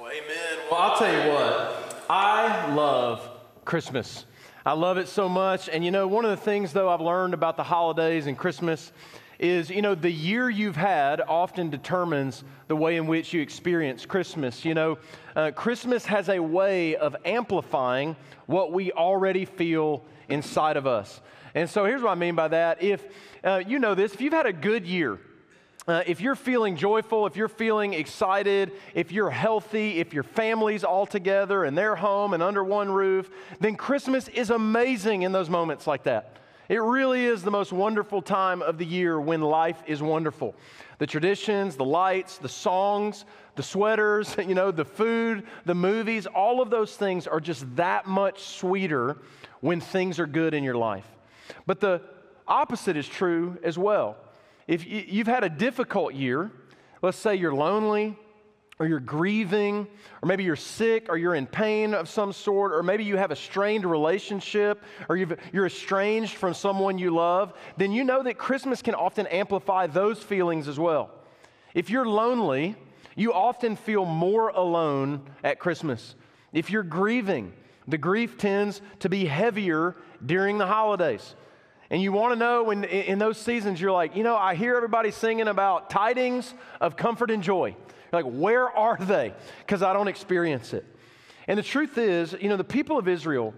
Well, amen. Well, I'll tell you what, I love Christmas. I love it so much. And one of the things, though, I've learned about the holidays and Christmas is, the year you've had often determines the way in which you experience Christmas. Christmas has a way of amplifying what we already feel inside of us. And so here's what I mean by that. If if you've had a good year, if you're feeling joyful, if you're feeling excited, if you're healthy, if your family's all together and they're home and under one roof, then Christmas is amazing in those moments like that. It really is the most wonderful time of the year when life is wonderful. The traditions, the lights, the songs, the sweaters, the food, the movies, all of those things are just that much sweeter when things are good in your life. But the opposite is true as well. If you've had a difficult year, let's say you're lonely, or you're grieving, or maybe you're sick, or you're in pain of some sort, or maybe you have a strained relationship, or you're estranged from someone you love, then you know that Christmas can often amplify those feelings as well. If you're lonely, you often feel more alone at Christmas. If you're grieving, the grief tends to be heavier during the holidays. And you want to know when in those seasons, you're like, I hear everybody singing about tidings of comfort and joy. You're like, where are they? Because I don't experience it. And the truth is, the people of Israel,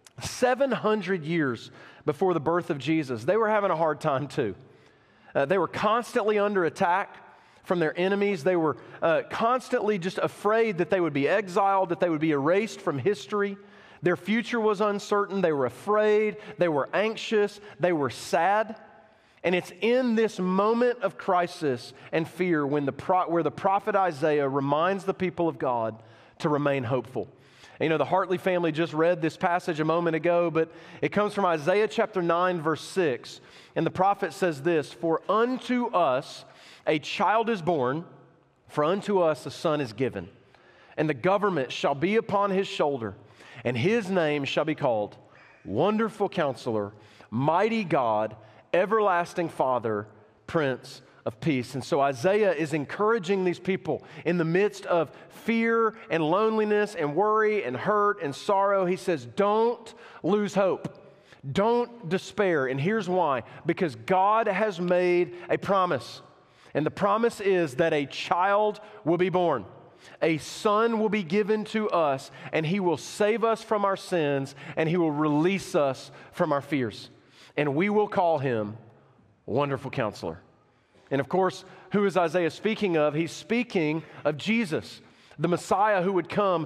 700 years before the birth of Jesus, they were having a hard time too. They were constantly under attack from their enemies. They were constantly just afraid that they would be exiled, that they would be erased from history. Their future was uncertain. They were afraid. They were anxious. They were sad. And it's in this moment of crisis and fear where the prophet Isaiah reminds the people of God to remain hopeful. And the Hartley family just read this passage a moment ago, but it comes from Isaiah chapter 9, verse 6. And the prophet says this, "For unto us a child is born, for unto us a son is given, and the government shall be upon his shoulder. And his name shall be called Wonderful Counselor, Mighty God, Everlasting Father, Prince of Peace." And so Isaiah is encouraging these people in the midst of fear and loneliness and worry and hurt and sorrow. He says, don't lose hope. Don't despair. And here's why. Because God has made a promise. And the promise is that a child will be born. A son will be given to us, and he will save us from our sins, and he will release us from our fears. And we will call him Wonderful Counselor. And of course, who is Isaiah speaking of? He's speaking of Jesus, the Messiah who would come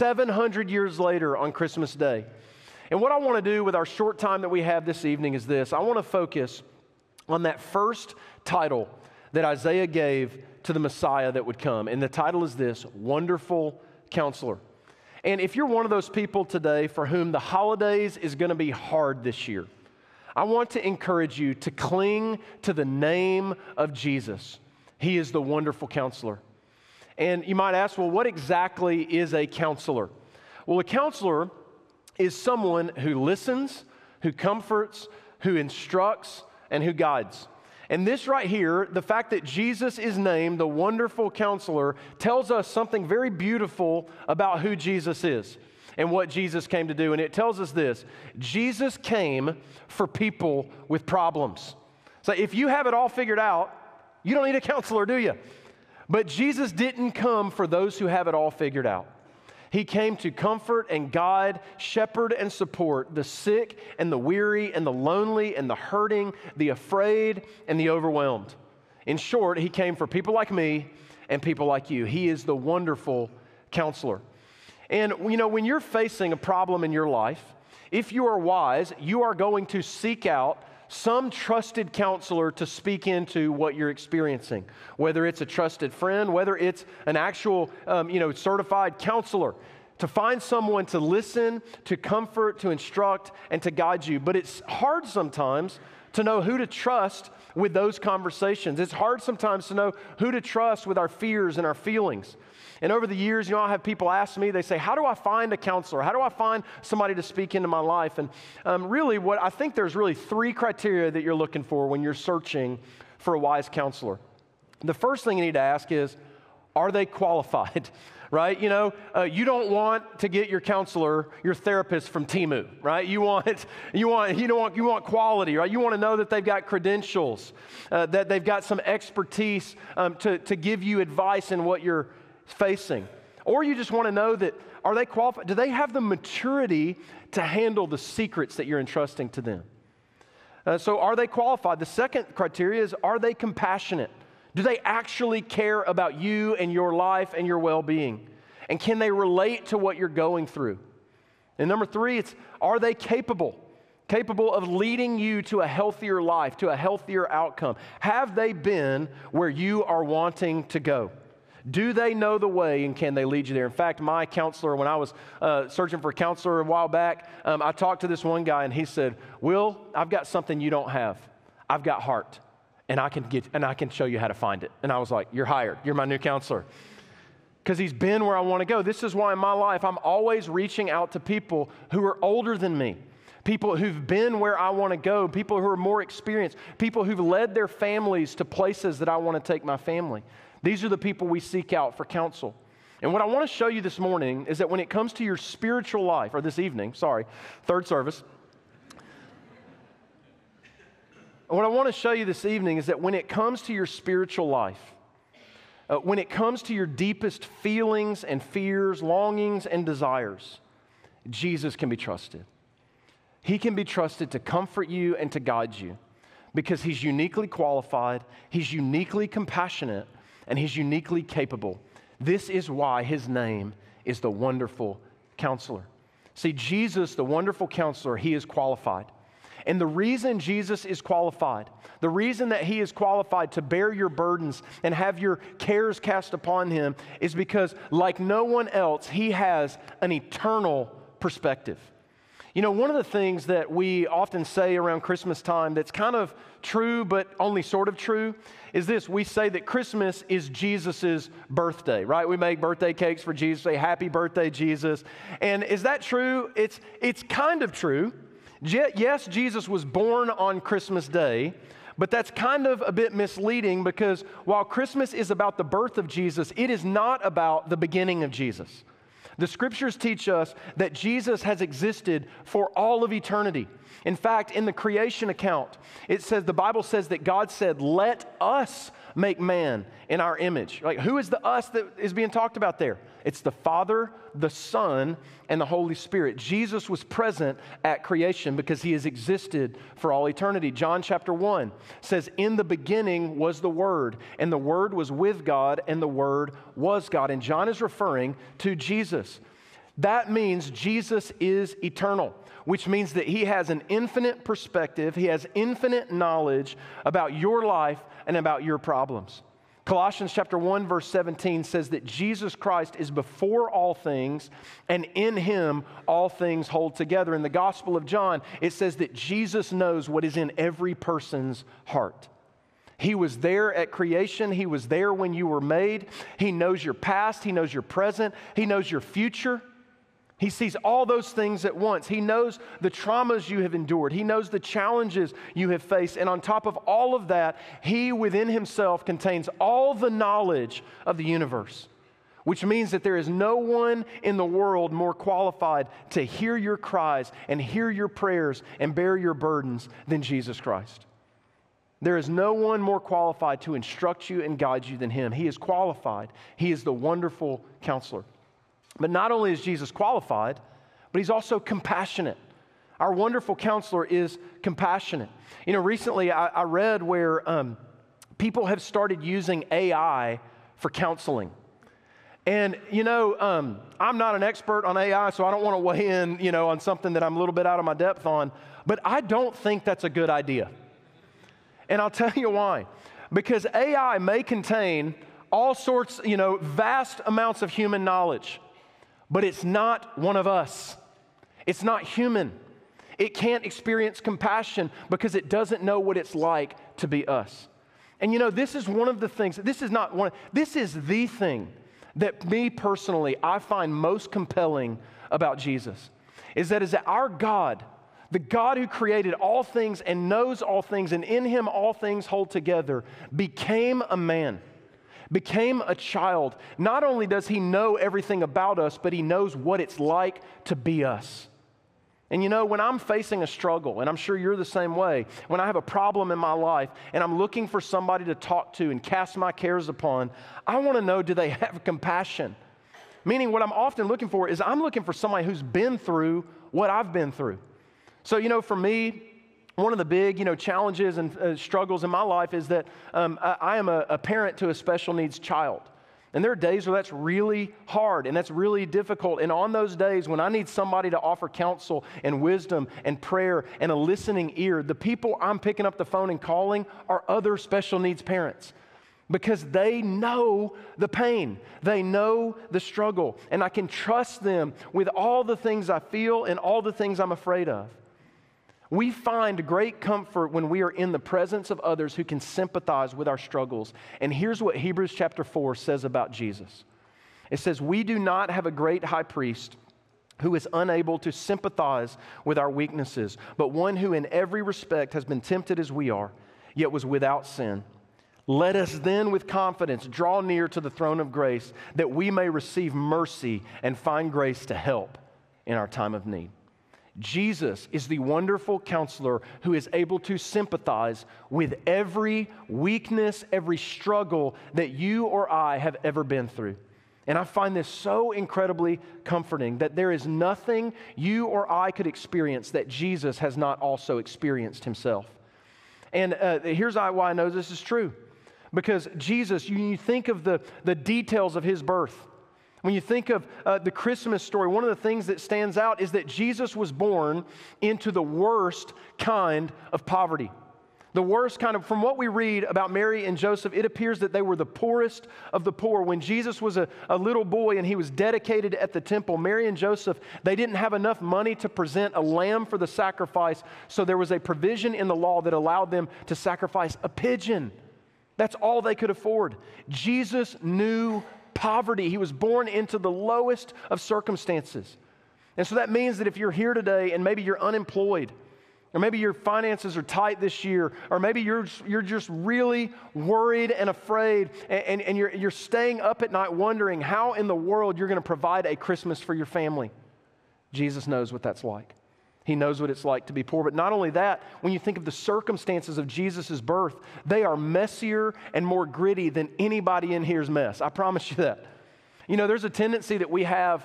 700 years later on Christmas Day. And what I want to do with our short time that we have this evening is this. I want to focus on that first title that Isaiah gave to the Messiah that would come. And the title is this, Wonderful Counselor. And if you're one of those people today for whom the holidays is going to be hard this year, I want to encourage you to cling to the name of Jesus. He is the Wonderful Counselor. And you might ask, well, what exactly is a counselor? Well, a counselor is someone who listens, who comforts, who instructs, and who guides. And this right here, the fact that Jesus is named the Wonderful Counselor, tells us something very beautiful about who Jesus is and what Jesus came to do. And it tells us this: Jesus came for people with problems. So if you have it all figured out, you don't need a counselor, do you? But Jesus didn't come for those who have it all figured out. He came to comfort and guide, shepherd and support the sick and the weary and the lonely and the hurting, the afraid and the overwhelmed. In short, he came for people like me and people like you. He is the Wonderful Counselor. And when you're facing a problem in your life, if you are wise, you are going to seek out some trusted counselor to speak into what you're experiencing, whether it's a trusted friend, whether it's an actual, certified counselor, to find someone to listen, to comfort, to instruct, and to guide you. But it's hard sometimes to know who to trust with those conversations. It's hard sometimes to know who to trust with our fears and our feelings. And over the years, I have people ask me, they say, how do I find a counselor? How do I find somebody to speak into my life? And I think there's really three criteria that you're looking for when you're searching for a wise counselor. The first thing you need to ask is, are they qualified? Right? You know, you don't want to get your counselor, your therapist from Temu, right? You want quality, right? You want to know that they've got credentials, that they've got some expertise to give you advice in what you're facing. Or you just want to know that, are they qualified? Do they have the maturity to handle the secrets that you're entrusting to them? So are they qualified? The second criteria is, are they compassionate? Do they actually care about you and your life and your well-being? And can they relate to what you're going through? And number three, it's, are they capable of leading you to a healthier life, to a healthier outcome? Have they been where you are wanting to go? Do they know the way, and can they lead you there? In fact, my counselor, when I was searching for a counselor a while back, I talked to this one guy, and he said, Will, I've got something you don't have. I've got heart. And I can show you how to find it. And I was like, you're hired. You're my new counselor. Because he's been where I want to go. This is why in my life, I'm always reaching out to people who are older than me, people who've been where I want to go, people who are more experienced, people who've led their families to places that I want to take my family. These are the people we seek out for counsel. And what I want to show you this morning is that when it comes to your spiritual life, or this evening, third service, what I want to show you this evening is that when it comes to your spiritual life, when it comes to your deepest feelings and fears, longings and desires, Jesus can be trusted. He can be trusted to comfort you and to guide you because He's uniquely qualified, He's uniquely compassionate, and He's uniquely capable. This is why His name is the Wonderful Counselor. See, Jesus, the Wonderful Counselor, He is qualified. And the reason Jesus is qualified, the reason that He is qualified to bear your burdens and have your cares cast upon Him is because, like no one else, He has an eternal perspective. You know, one of the things that we often say around Christmas time that's kind of true but only sort of true is this. We say that Christmas is Jesus's birthday, right? We make birthday cakes for Jesus, say, happy birthday, Jesus. And is that true? It's kind of true. Yes, Jesus was born on Christmas Day, but that's kind of a bit misleading because while Christmas is about the birth of Jesus, it is not about the beginning of Jesus. The Scriptures teach us that Jesus has existed for all of eternity. In fact, in the creation account, the Bible says that God said, let us make man in our image. Like, who is the us that is being talked about there? It's the Father, the Son, and the Holy Spirit. Jesus was present at creation because He has existed for all eternity. John chapter 1 says, in the beginning was the Word, and the Word was with God, and the Word was God. And John is referring to Jesus. That means Jesus is eternal, which means that He has an infinite perspective. He has infinite knowledge about your life and about your problems. Colossians chapter 1 verse 17 says that Jesus Christ is before all things, and in Him all things hold together. In the Gospel of John, it says that Jesus knows what is in every person's heart. He was there at creation. He was there when you were made. He knows your past. He knows your present. He knows your future. He sees all those things at once. He knows the traumas you have endured. He knows the challenges you have faced. And on top of all of that, He within Himself contains all the knowledge of the universe, which means that there is no one in the world more qualified to hear your cries and hear your prayers and bear your burdens than Jesus Christ. There is no one more qualified to instruct you and guide you than Him. He is qualified. He is the Wonderful Counselor. But not only is Jesus qualified, but He's also compassionate. Our Wonderful Counselor is compassionate. You know, recently I read where people have started using AI for counseling. And, you know, I'm not an expert on AI, so I don't want to weigh in, you know, on something that I'm a little bit out of my depth on, but I don't think that's a good idea. And I'll tell you why. Because AI may contain all sorts, you know, vast amounts of human knowledge. But it's not one of us. It's not human. It can't experience compassion because it doesn't know what it's like to be us. And you know, this is one of the things, this is the thing that me personally, I find most compelling about Jesus, is that our God, the God who created all things and knows all things, and in Him all things hold together, became a man, became a child. Not only does he know everything about us, but he knows what it's like to be us. And you know, when I'm facing a struggle, and I'm sure you're the same way, when I have a problem in my life and I'm looking for somebody to talk to and cast my cares upon, I want to know, do they have compassion? Meaning what I'm often looking for is I'm looking for somebody who's been through what I've been through. So, you know, for me, one of the big, challenges and struggles in my life is that I am a parent to a special needs child. And there are days where that's really hard and that's really difficult. And on those days when I need somebody to offer counsel and wisdom and prayer and a listening ear, the people I'm picking up the phone and calling are other special needs parents because they know the pain. They know the struggle. And I can trust them with all the things I feel and all the things I'm afraid of. We find great comfort when we are in the presence of others who can sympathize with our struggles. And here's what Hebrews chapter 4 says about Jesus. It says, "We do not have a great high priest who is unable to sympathize with our weaknesses, but one who in every respect has been tempted as we are, yet was without sin. Let us then with confidence draw near to the throne of grace that we may receive mercy and find grace to help in our time of need." Jesus is the wonderful counselor who is able to sympathize with every weakness, every struggle that you or I have ever been through. And I find this so incredibly comforting that there is nothing you or I could experience that Jesus has not also experienced himself. And here's why I know this is true. Because Jesus, you think of the details of his birth. When you think of the Christmas story, one of the things that stands out is that Jesus was born into the worst kind of poverty. The worst kind of, from what we read about Mary and Joseph, it appears that they were the poorest of the poor. When Jesus was a little boy and he was dedicated at the temple, Mary and Joseph, they didn't have enough money to present a lamb for the sacrifice, so there was a provision in the law that allowed them to sacrifice a pigeon. That's all they could afford. Jesus knew poverty. He was born into the lowest of circumstances. And so that means that if you're here today and maybe you're unemployed, or maybe your finances are tight this year, or maybe you're just really worried and afraid, and you're staying up at night wondering how in the world you're going to provide a Christmas for your family, Jesus knows what that's like. He knows what it's like to be poor. But not only that, when you think of the circumstances of Jesus' birth, they are messier and more gritty than anybody in here's mess. I promise you that. You know, there's a tendency that we have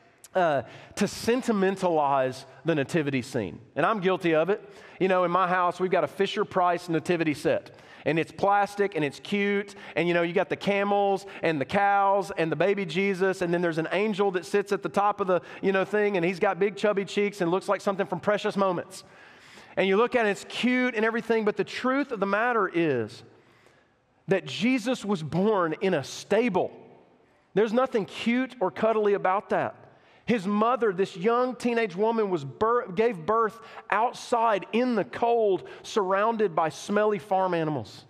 to sentimentalize the nativity scene. And I'm guilty of it. You know, in my house, we've got a Fisher-Price nativity set. And it's plastic and it's cute. And you know, you got the camels and the cows and the baby Jesus. And then there's an angel that sits at the top of the, thing. And he's got big chubby cheeks and looks like something from Precious Moments. And you look at it, it's cute and everything. But the truth of the matter is that Jesus was born in a stable. There's nothing cute or cuddly about that. His mother, this young teenage woman, gave birth outside in the cold, surrounded by smelly farm animals.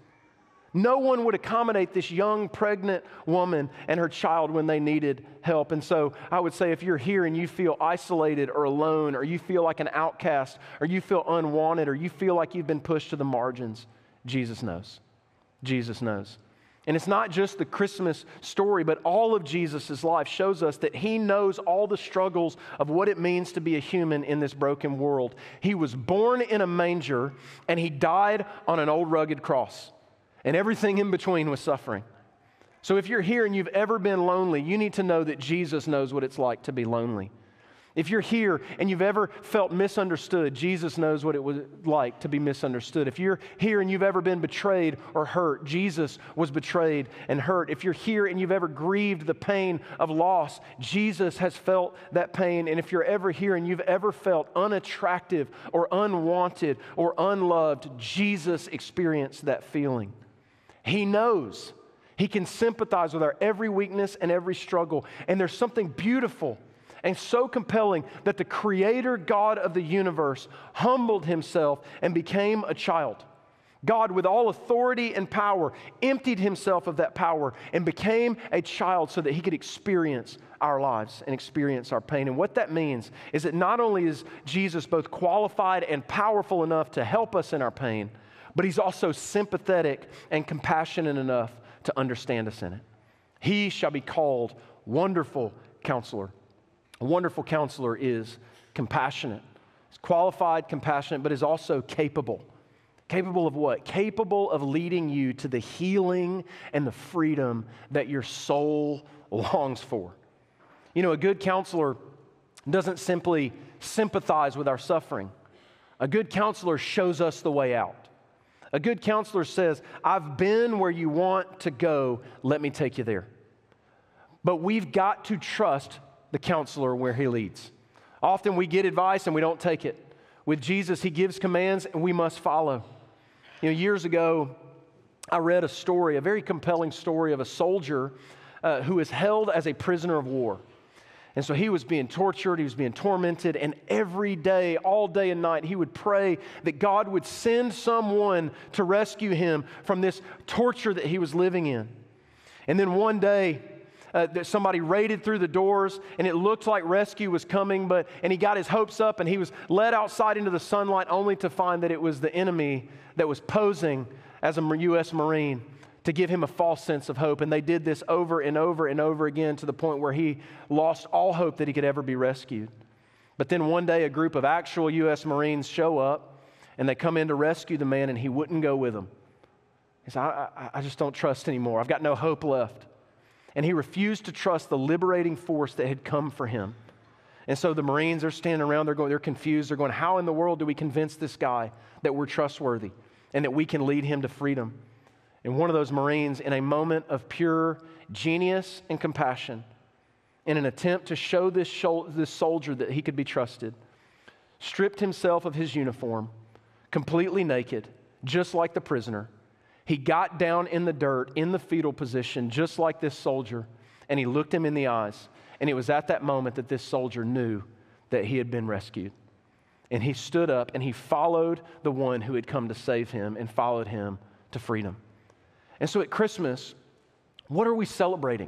No one would accommodate this young pregnant woman and her child when they needed help. And so I would say if you're here and you feel isolated or alone, or you feel like an outcast, or you feel unwanted, or you feel like you've been pushed to the margins, Jesus knows. Jesus knows. And it's not just the Christmas story, but all of Jesus' life shows us that he knows all the struggles of what it means to be a human in this broken world. He was born in a manger, and he died on an old rugged cross. And everything in between was suffering. So if you're here and you've ever been lonely, you need to know that Jesus knows what it's like to be lonely. If you're here and you've ever felt misunderstood, Jesus knows what it was like to be misunderstood. If you're here and you've ever been betrayed or hurt, Jesus was betrayed and hurt. If you're here and you've ever grieved the pain of loss, Jesus has felt that pain. And if you're ever here and you've ever felt unattractive or unwanted or unloved, Jesus experienced that feeling. He knows. He can sympathize with our every weakness and every struggle. And there's something beautiful and so compelling that the Creator God of the universe humbled himself and became a child. God, with all authority and power, emptied himself of that power and became a child so that he could experience our lives and experience our pain. And what that means is that not only is Jesus both qualified and powerful enough to help us in our pain, but he's also sympathetic and compassionate enough to understand us in it. He shall be called Wonderful Counselor. A wonderful counselor is compassionate. He's qualified, compassionate, but is also capable. Capable of what? Capable of leading you to the healing and the freedom that your soul longs for. You know, a good counselor doesn't simply sympathize with our suffering. A good counselor shows us the way out. A good counselor says, I've been where you want to go, let me take you there. But we've got to trust the counselor where he leads. Often we get advice and we don't take it. With Jesus, he gives commands and we must follow. You know, years ago, I read a story, a very compelling story of a soldier who was held as a prisoner of war. And so he was being tortured, he was being tormented, and every day, all day and night, he would pray that God would send someone to rescue him from this torture that he was living in. And then one day, somebody raided through the doors, and it looked like rescue was coming, and he got his hopes up, and he was led outside into the sunlight only to find that it was the enemy that was posing as a U.S. Marine to give him a false sense of hope. And they did this over and over and over again to the point where he lost all hope that he could ever be rescued. But then one day, a group of actual U.S. Marines show up, and they come in to rescue the man, and he wouldn't go with them. He said, I just don't trust anymore. I've got no hope left. And he refused to trust the liberating force that had come for him. And so the Marines are standing around, they're confused, they're going, how in the world do we convince this guy that we're trustworthy and that we can lead him to freedom? And one of those Marines, in a moment of pure genius and compassion, in an attempt to show this soldier that he could be trusted, stripped himself of his uniform, completely naked, just like the prisoner. He got down in the dirt, in the fetal position, just like this soldier, and he looked him in the eyes. And it was at that moment that this soldier knew that he had been rescued. And he stood up and he followed the one who had come to save him and followed him to freedom. And so at Christmas, what are we celebrating?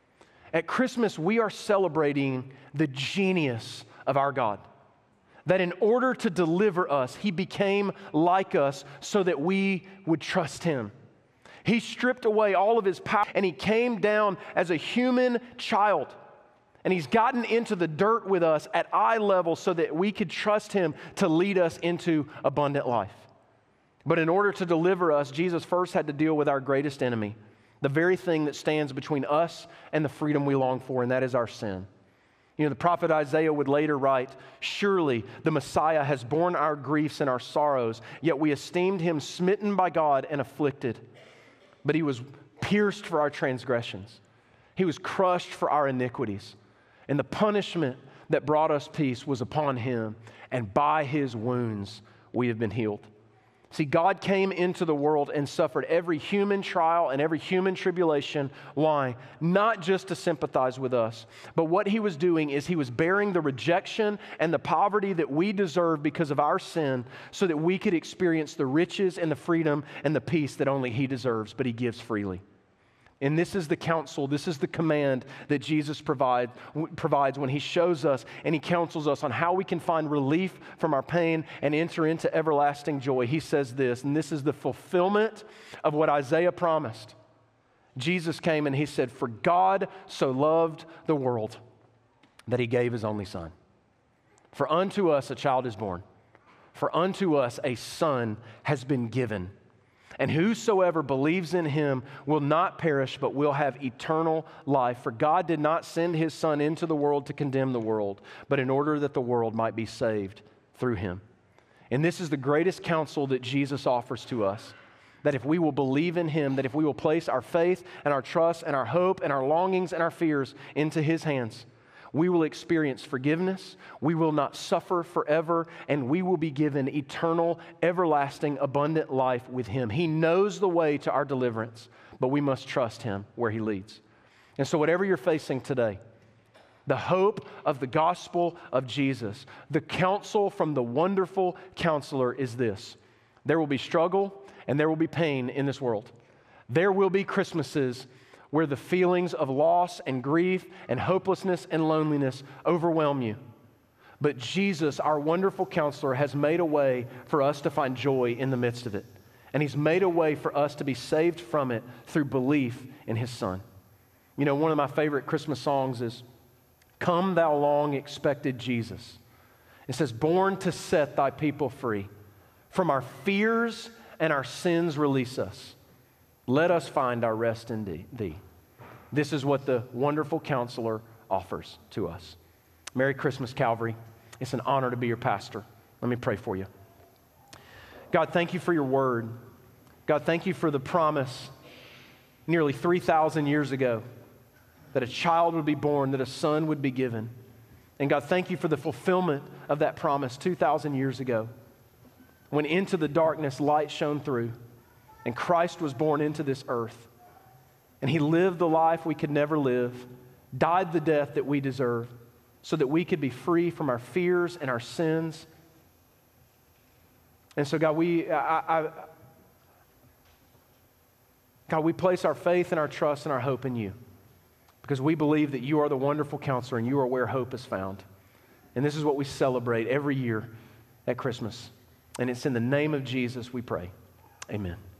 At Christmas, we are celebrating the genius of our God. That in order to deliver us, he became like us so that we would trust him. He stripped away all of his power and he came down as a human child. And he's gotten into the dirt with us at eye level so that we could trust him to lead us into abundant life. But in order to deliver us, Jesus first had to deal with our greatest enemy, the very thing that stands between us and the freedom we long for, and that is our sin. You know, the prophet Isaiah would later write, surely the Messiah has borne our griefs and our sorrows, yet we esteemed him smitten by God and afflicted. But he was pierced for our transgressions. He was crushed for our iniquities. And the punishment that brought us peace was upon him, and by his wounds we have been healed. See, God came into the world and suffered every human trial and every human tribulation. Why? Not just to sympathize with us, but what he was doing is he was bearing the rejection and the poverty that we deserve because of our sin so that we could experience the riches and the freedom and the peace that only he deserves, but he gives freely. And this is the counsel, this is the command that Jesus provides when he shows us and he counsels us on how we can find relief from our pain and enter into everlasting joy. He says this, and this is the fulfillment of what Isaiah promised. Jesus came and he said, for God so loved the world that he gave his only son. For unto us a child is born. For unto us a son has been given. And whosoever believes in him will not perish, but will have eternal life. For God did not send his Son into the world to condemn the world, but in order that the world might be saved through him. And this is the greatest counsel that Jesus offers to us, that if we will believe in him, that if we will place our faith and our trust and our hope and our longings and our fears into his hands, we will experience forgiveness, we will not suffer forever, and we will be given eternal, everlasting, abundant life with him. He knows the way to our deliverance, but we must trust him where he leads. And so whatever you're facing today, the hope of the gospel of Jesus, the counsel from the wonderful counselor is this: there will be struggle and there will be pain in this world. There will be Christmases where the feelings of loss and grief and hopelessness and loneliness overwhelm you. But Jesus, our wonderful counselor, has made a way for us to find joy in the midst of it. And he's made a way for us to be saved from it through belief in his Son. You know, one of my favorite Christmas songs is, "Come thou long expected Jesus." It says, "Born to set thy people free. From our fears and our sins release us. Let us find our rest in thee." This is what the wonderful counselor offers to us. Merry Christmas, Calvary. It's an honor to be your pastor. Let me pray for you. God, thank you for your word. God, thank you for the promise nearly 3,000 years ago that a child would be born, that a son would be given. And God, thank you for the fulfillment of that promise 2,000 years ago, when into the darkness light shone through and Christ was born into this earth. And he lived the life we could never live, died the death that we deserve, so that we could be free from our fears and our sins. And so, God, we place our faith and our trust and our hope in you, because we believe that you are the wonderful counselor and you are where hope is found. And this is what we celebrate every year at Christmas. And it's in the name of Jesus we pray. Amen.